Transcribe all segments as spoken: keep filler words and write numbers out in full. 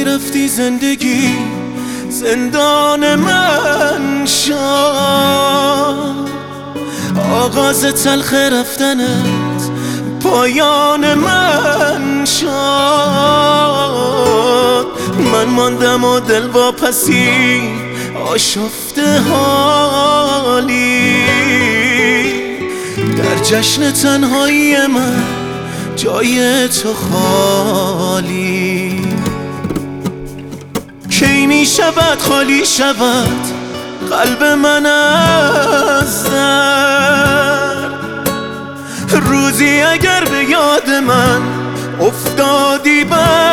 رفتی زندگی زندان من شد، آغاز تلخ رفتنت پایان من شد. من ماندم و دل واپسی آشفته حالی، در جشن تنهایی من جای تو خالی. کی می شود خالی شود قلب من از درد، روزی اگر به یاد من افتادی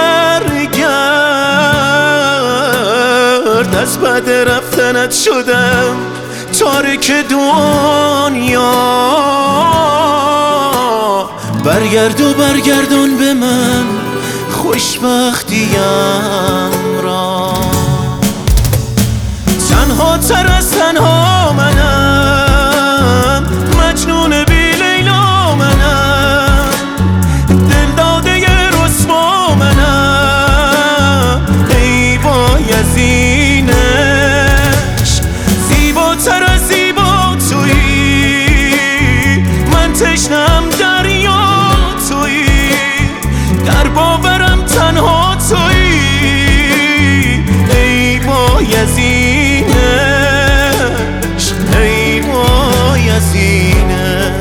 برگرد. از بعد رفتنت شدم تارک دنیا، برگرد و برگردون به من خوشبختیم را. تنها تر از تنها منم، مجنون بی لیلا منم، دل داده رسوا منم. ای وای از اینش، زیباتر از زیبا تویی، من تشنم دریا تویی، در باورم تنها تویی. ای وای از اینش، ای وای از اینش.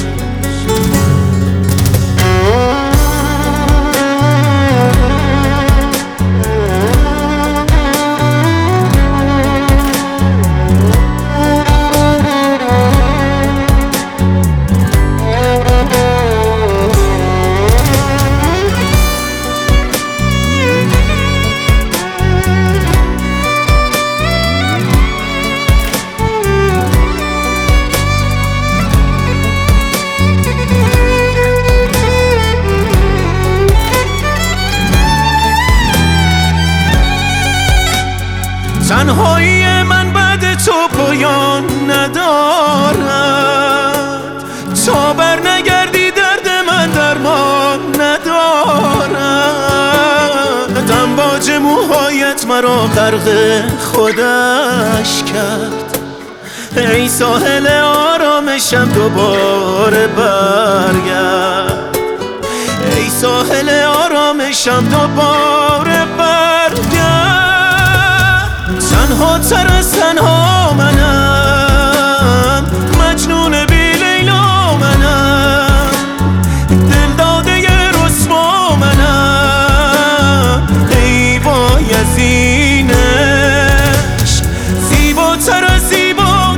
تنهایی من بعد تو پایان ندارد، تا بر نگردی درد من درمان ندارد. امواج موهایت مرا غرق خودش کرد، ای ساحل آرامشم دوباره برگرد. ای ساحل آرامشم دوباره برگرد. تنها تر از تنها منم، مجنون بی لیلا منم، دل داده رسوا منم. ای وای از اینش، زیباتر از زیبا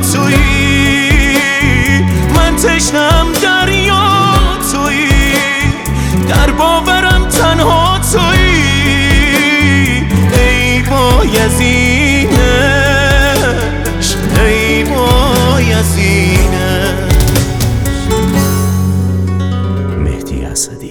تویی، من تشنم دریا تویی، در باورم تنها تویی. ای وای از اینش، ای وای از اینش. مهدی اسدی.